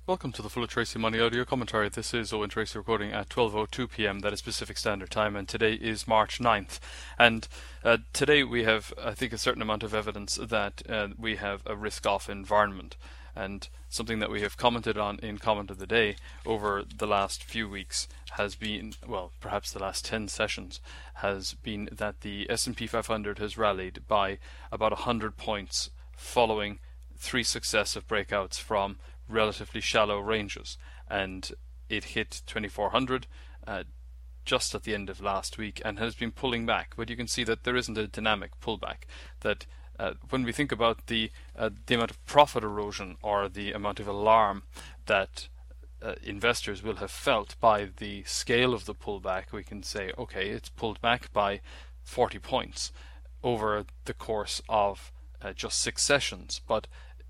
Welcome to the Full of Tracy Money audio commentary. This is Owen Tracy recording at 12:02 p.m. That is Pacific Standard Time, and today is March 9th. And today we have, I think, a certain amount of evidence that we have a risk-off environment. And something that we have commented on in Comment of the Day over the last few weeks has been, well, perhaps the last 10 sessions, has been that the S&P 500 has rallied by about 100 points following three successive breakouts from relatively shallow ranges, and it hit 2400 just at the end of last week and has been pulling back. But you can see that there isn't a dynamic pullback. That when we think about the amount of profit erosion or the amount of alarm that investors will have felt by the scale of the pullback, we can say, okay, it's pulled back by 40 points over the course of just 6 sessions, but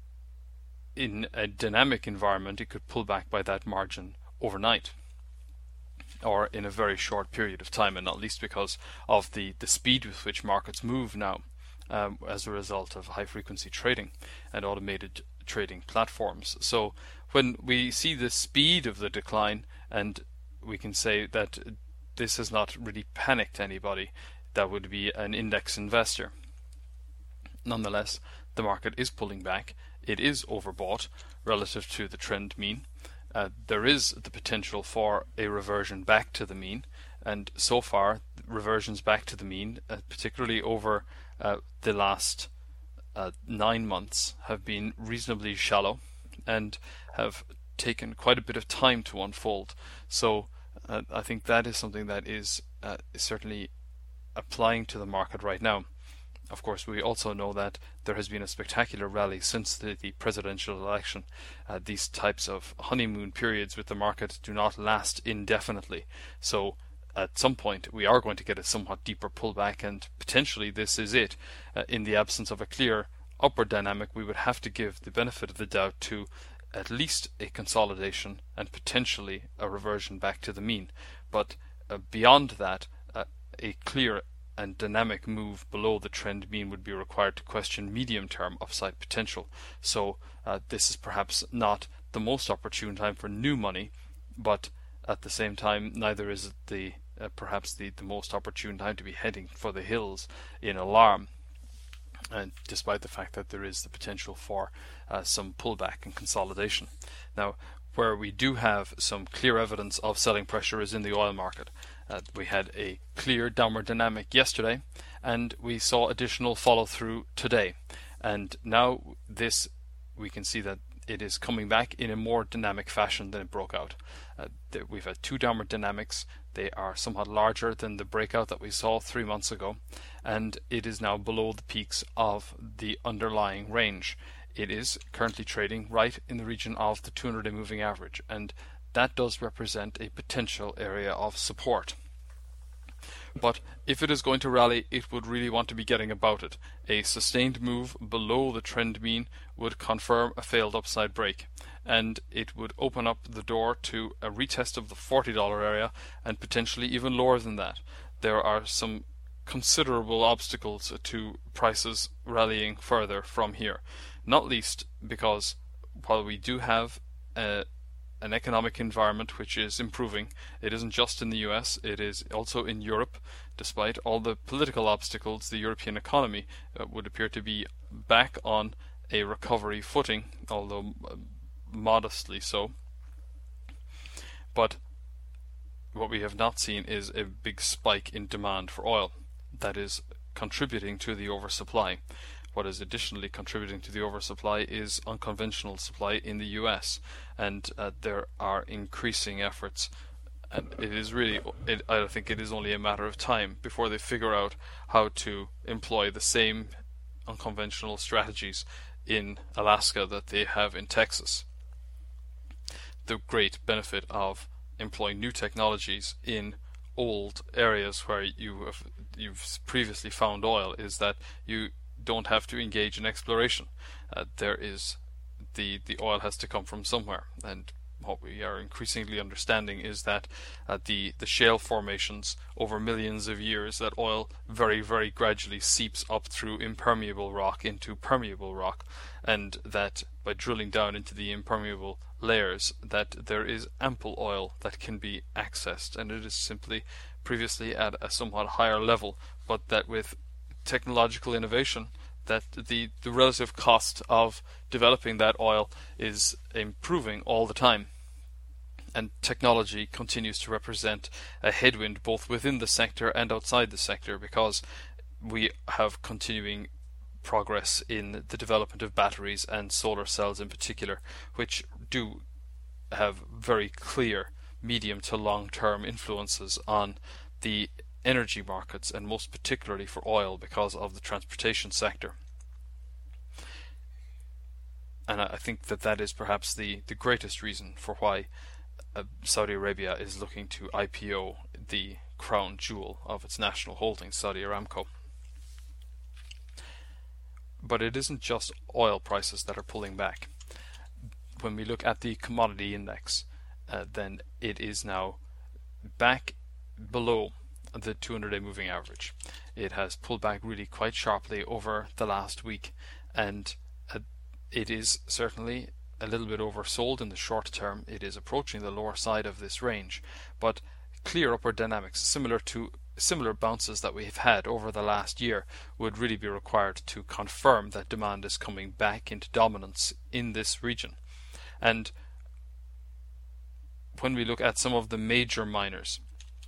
in a dynamic environment, it could pull back by that margin overnight or in a very short period of time, and not least because of the speed with which markets move now as a result of high-frequency trading and automated trading platforms. So when we see the speed of the decline, and we can say that this has not really panicked anybody that would be an index investor. Nonetheless, the market is pulling back. It is overbought relative to the trend mean. There is the potential for a reversion back to the mean, and so far reversions back to the mean, particularly over the last 9 months, have been reasonably shallow and have taken quite a bit of time to unfold. So I think that is something that is certainly applying to the market right now. Of course, we also know that there has been a spectacular rally since the presidential election. These types of honeymoon periods with the market do not last indefinitely. So at some point we are going to get a somewhat deeper pullback, and potentially this is it. In the absence of a clear upward dynamic, we would have to give the benefit of the doubt to at least a consolidation and potentially a reversion back to the mean. But beyond that, a clear and dynamic move below the trend mean would be required to question medium-term upside potential. So this is perhaps not the most opportune time for new money, but at the same time, neither is it perhaps the most opportune time to be heading for the hills in alarm, and despite the fact that there is the potential for some pullback and consolidation. Now, where we do have some clear evidence of selling pressure is in the oil market. We had a clear downward dynamic yesterday, and we saw additional follow-through today. And now we can see that it is coming back in a more dynamic fashion than it broke out. We've had 2 downward dynamics. They are somewhat larger than the breakout that we saw 3 months ago, and it is now below the peaks of the underlying range. It is currently trading right in the region of the 200-day moving average, and that does represent a potential area of support. But if it is going to rally, it would really want to be getting about it. A sustained move below the trend mean would confirm a failed upside break, and it would open up the door to a retest of the $40 area and potentially even lower than that. There are some considerable obstacles to prices rallying further from here, not least because while we do have an economic environment which is improving, it isn't just in the US, it is also in Europe. Despite all the political obstacles, the European economy would appear to be back on a recovery footing, although modestly so. But what we have not seen is a big spike in demand for oil that is contributing to the oversupply. What is additionally contributing to the oversupply is unconventional supply in the US, and there are increasing efforts, and I think it is only a matter of time before they figure out how to employ the same unconventional strategies in Alaska that they have in Texas. The great benefit of employing new technologies in old areas where you've previously found oil is that you don't have to engage in exploration. The oil has to come from somewhere, and what we are increasingly understanding is that the shale formations over millions of years, that oil very, very gradually seeps up through impermeable rock into permeable rock, and that by drilling down into the impermeable layers, that there is ample oil that can be accessed, and it is simply previously at a somewhat higher level, but that with technological innovation, that the relative cost of developing that oil is improving all the time. And technology continues to represent a headwind both within the sector and outside the sector, because we have continuing progress in the development of batteries and solar cells in particular, which do have very clear medium to long-term influences on the energy markets, and most particularly for oil because of the transportation sector. And I think that is perhaps the greatest reason for why Saudi Arabia is looking to IPO the crown jewel of its national holdings, Saudi Aramco. But it isn't just oil prices that are pulling back. When we look at the commodity index, then it is now back below the 200-day moving average. It has pulled back really quite sharply over the last week, and it is certainly a little bit oversold in the short term. It is approaching the lower side of this range, but clear upward dynamics similar bounces that we've had over the last year would really be required to confirm that demand is coming back into dominance in this region. And when we look at some of the major miners,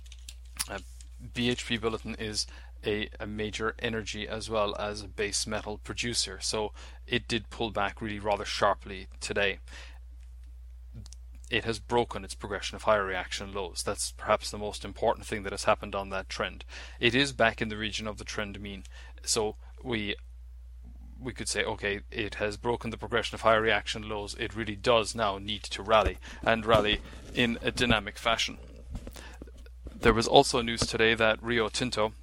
BHP Billiton is a major energy as well as a base metal producer, so it did pull back really rather sharply today. It has broken its progression of higher reaction lows. That's perhaps the most important thing that has happened on that trend. It is back in the region of the trend mean, so we could say, okay, it has broken the progression of higher reaction lows. It really does now need to rally, and rally in a dynamic fashion. There was also news today that Rio Tinto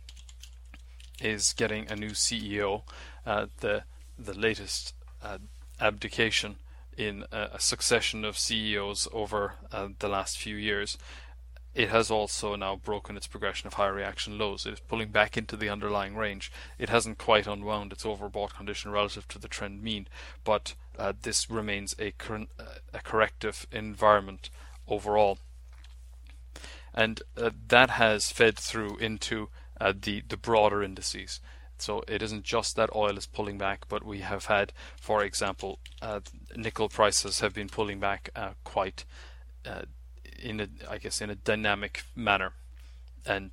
is getting a new CEO, the latest abdication in a succession of CEOs over the last few years. It has also now broken its progression of higher reaction lows. It is pulling back into the underlying range. It hasn't quite unwound its overbought condition relative to the trend mean, but this remains a corrective environment overall. And that has fed through into the broader indices. So it isn't just that oil is pulling back, but we have had, for example, nickel prices have been pulling back quite in a dynamic manner, and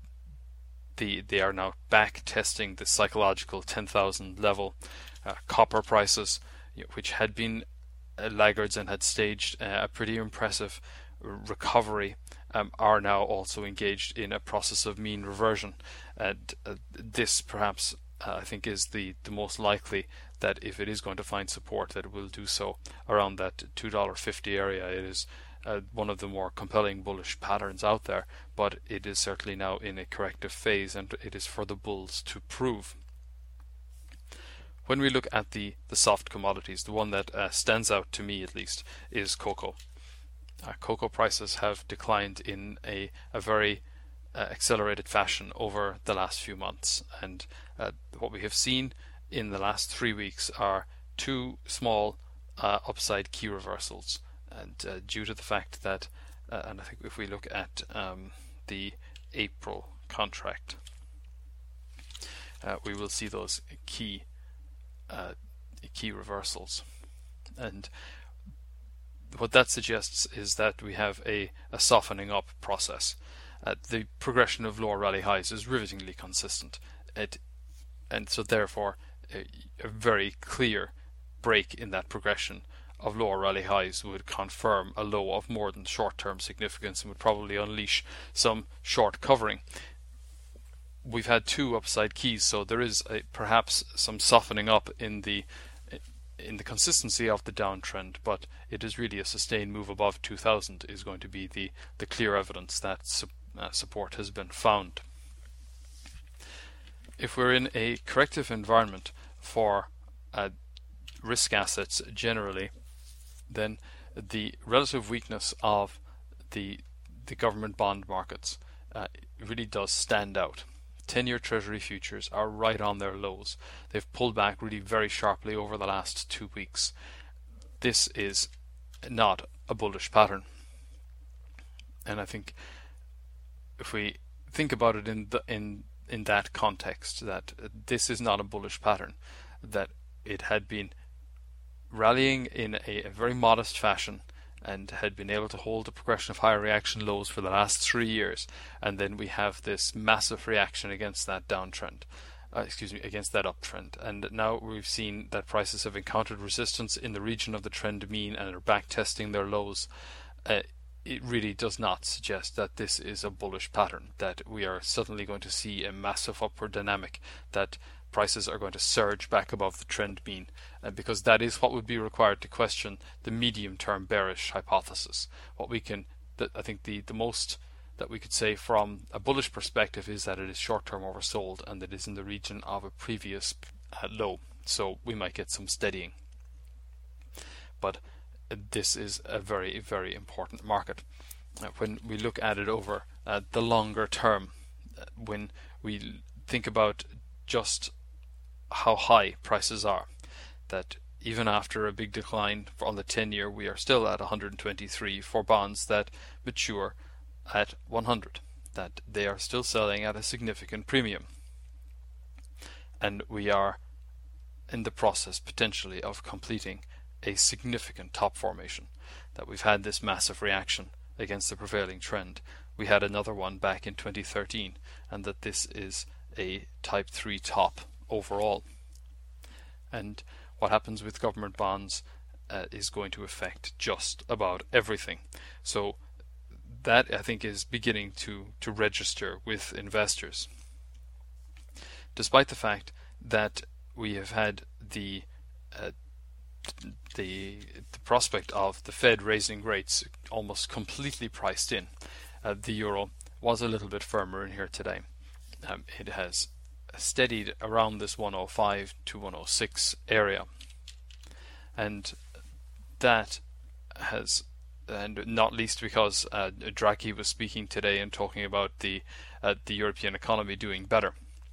they are now back testing the psychological 10,000 level. Copper prices, which had been laggards and had staged a pretty impressive recovery, are now also engaged in a process of mean reversion, and this perhaps I think is the most likely that if it is going to find support, that it will do so around that $2.50 area. It is one of the more compelling bullish patterns out there, but it is certainly now in a corrective phase, and it is for the bulls to prove. When we look at the soft commodities, the one that stands out to me at least is cocoa. Cocoa prices have declined in a very accelerated fashion over the last few months, and what we have seen in the last 3 weeks are two small upside key reversals, and due to the fact that and I think if we look at the April contract, we will see those key reversals, and what that suggests is that we have a softening up process. The progression of lower rally highs is rivetingly consistent, and so therefore a very clear break in that progression of lower rally highs would confirm a low of more than short-term significance and would probably unleash some short covering. We've had two upside keys, so there is perhaps some softening up in the consistency of the downtrend, but it is really a sustained move above 2000 is going to be the clear evidence that support has been found. If we're in a corrective environment for risk assets generally, then the relative weakness of the government bond markets really does stand out. 10-year Treasury futures are right on their lows. They've pulled back really very sharply over the last 2 weeks. this is not a bullish pattern. And I think if we think about it in that context, that this is not a bullish pattern, that it had been rallying in a very modest fashion and had been able to hold a progression of higher reaction lows for the last 3 years, and then we have this massive reaction against that downtrend. Against that uptrend, and now we've seen that prices have encountered resistance in the region of the trend mean and are back testing their lows. It really does not suggest that this is a bullish pattern, that we are suddenly going to see a massive upward dynamic, that prices are going to surge back above the trend mean, because that is what would be required to question the medium-term bearish hypothesis. I think the most that we could say from a bullish perspective is that it is short-term oversold and it is in the region of a previous low, so we might get some steadying. But this is a very, very important market. When we look at it over the longer term, when we think about just how high prices are, that even after a big decline on the 10-year, we are still at 123 for bonds that mature at 100, that they are still selling at a significant premium. And we are in the process potentially of completing a significant top formation, that we've had this massive reaction against the prevailing trend. We had another one back in 2013, and that this is a type 3 top overall. And what happens with government bonds is going to affect just about everything. So that, I think, is beginning to register with investors. Despite the fact that we have had the prospect of the Fed raising rates almost completely priced in, the euro was a little bit firmer in here today. It has steadied around this 105 to 106 area, and that has, and not least because Draghi was speaking today and talking about the European economy doing better.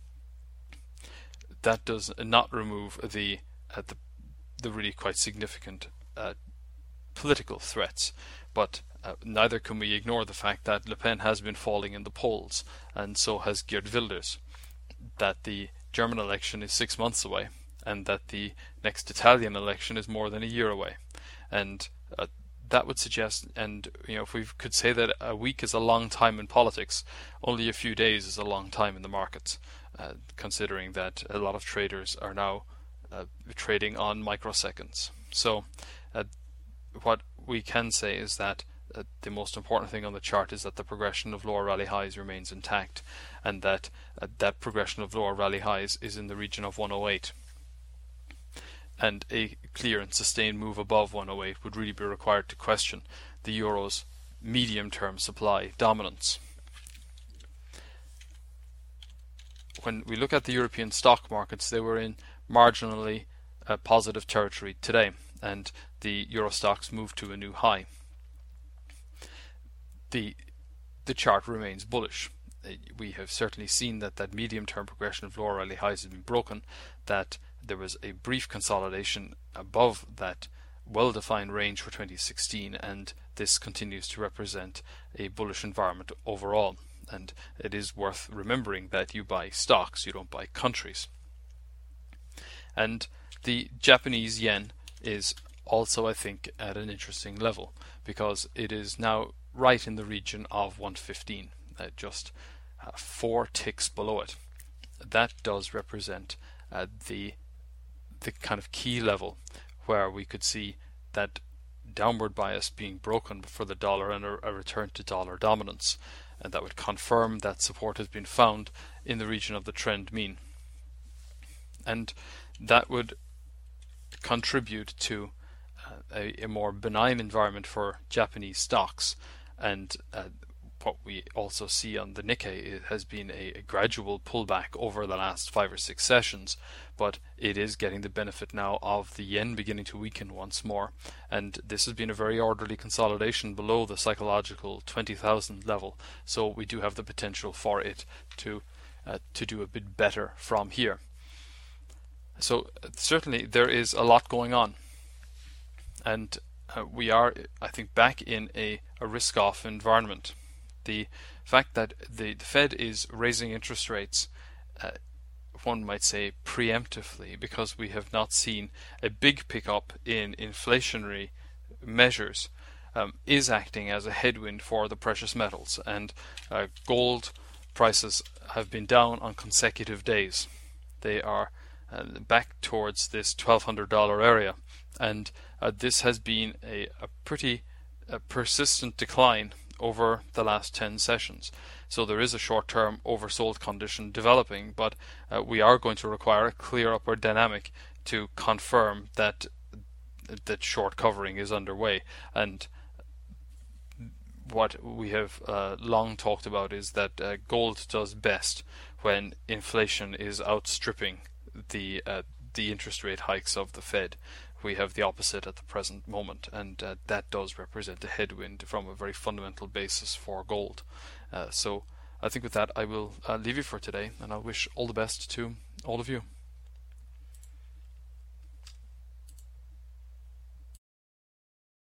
That does not remove the really quite significant political threats, but neither can we ignore the fact that Le Pen has been falling in the polls, and so has Geert Wilders, that the German election is 6 months away, and that the next Italian election is more than a year away. And that would suggest, and if we could say that a week is a long time in politics, only a few days is a long time in the markets, considering that a lot of traders are now trading on microseconds. So what we can say is that the most important thing on the chart is that the progression of lower rally highs remains intact, and that that progression of lower rally highs is in the region of 108. And a clear and sustained move above 108 would really be required to question the euro's medium-term supply dominance. When we look at the European stock markets, they were in marginally positive territory today, and the euro stocks moved to a new high. The chart remains bullish. We have certainly seen that medium-term progression of lower rally highs has been broken, that there was a brief consolidation above that well-defined range for 2016, and this continues to represent a bullish environment overall. And it is worth remembering that you buy stocks, you don't buy countries. And the Japanese yen is also, I think, at an interesting level, because it is now right in the region of 115, just 4 ticks below it. That does represent the kind of key level where we could see that downward bias being broken for the dollar and a return to dollar dominance, and that would confirm that support has been found in the region of the trend mean, and that would contribute to a more benign environment for Japanese stocks. And what we also see on the Nikkei has been a gradual pullback over the last 5 or 6 sessions, but it is getting the benefit now of the yen beginning to weaken once more, and this has been a very orderly consolidation below the psychological 20,000 level, so we do have the potential for it to do a bit better from here. So certainly there is a lot going on, and we are, I think, back in a risk-off environment. The fact that the Fed is raising interest rates, one might say preemptively, because we have not seen a big pickup in inflationary measures, is acting as a headwind for the precious metals, and gold prices have been down on consecutive days. They are back towards this $1,200 area, and this has been a pretty persistent decline over the last 10 sessions. So there is a short-term oversold condition developing, but we are going to require a clear upward dynamic to confirm that short covering is underway. And what we have long talked about is that gold does best when inflation is outstripping the interest rate hikes of the Fed. We have the opposite at the present moment, and that does represent a headwind from a very fundamental basis for gold. So I think with that I will leave you for today, and I'll wish all the best to all of you.